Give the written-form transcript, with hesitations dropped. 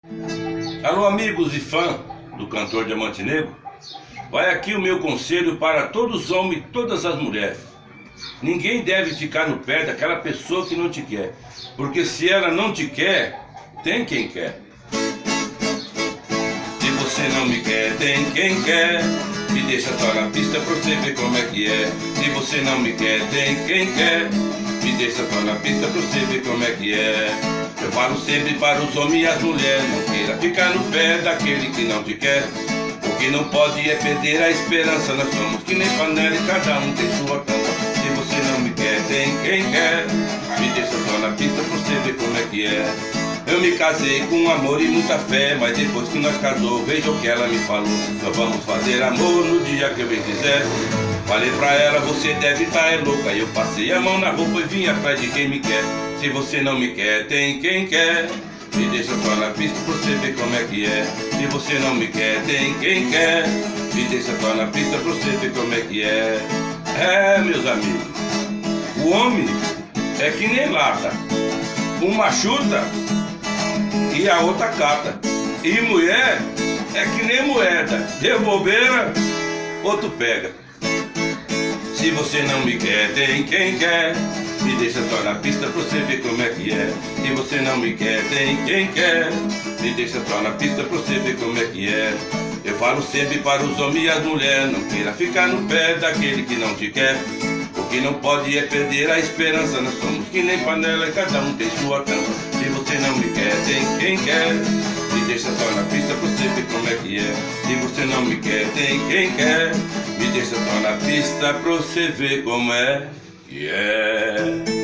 Alô, amigos e fã do cantor Diamante Negro. Vai aqui o meu conselho para todos os homens e todas as mulheres. Ninguém deve ficar no pé daquela pessoa que não te quer, porque se ela não te quer, tem quem quer. Se você não me quer, tem quem quer. Me deixa só na pista pra você ver como é que é. Se você não me quer, tem quem quer. Me deixa só na pista pra você ver como é que é. Eu falo sempre para os homens e as mulheres: não queira ficar no pé daquele que não te quer. O que não pode é perder a esperança. Nós somos que nem panela e cada um tem sua tampa. Se você não me quer, tem quem quer. Me deixa só na pista pra você ver como é que é. Eu me casei com amor e muita fé, mas depois que nós casou, veja o que ela me falou: nós vamos fazer amor no dia que eu bem quiser. Falei pra ela: você deve estar louca. Eu passei a mão na roupa e vim atrás de quem me quer. Se você não me quer, tem quem quer. Me deixa só na pista pra você ver como é que é. Se você não me quer, tem quem quer. Me deixa só na pista pra você ver como é que é. É, meus amigos, o homem é que nem lata. Uma chuta e a outra cata. E mulher é que nem moeda. Deu bobeira, outro pega. Se você não me quer, tem quem quer. Me deixa só na pista pra você ver como é que é. Se você não me quer, tem quem quer. Me deixa só na pista pra você ver como é que é. Eu falo sempre para os homens e as mulheres: não queira ficar no pé daquele que não te quer. O que não pode é perder a esperança. Nós somos que nem panela e cada um tem sua tampa. Se você não me quer, tem quem quer. Me deixa só na pista pra você ver como é que é. Se você não me quer, tem quem quer. Me deixa só na pista pra você ver como é que é.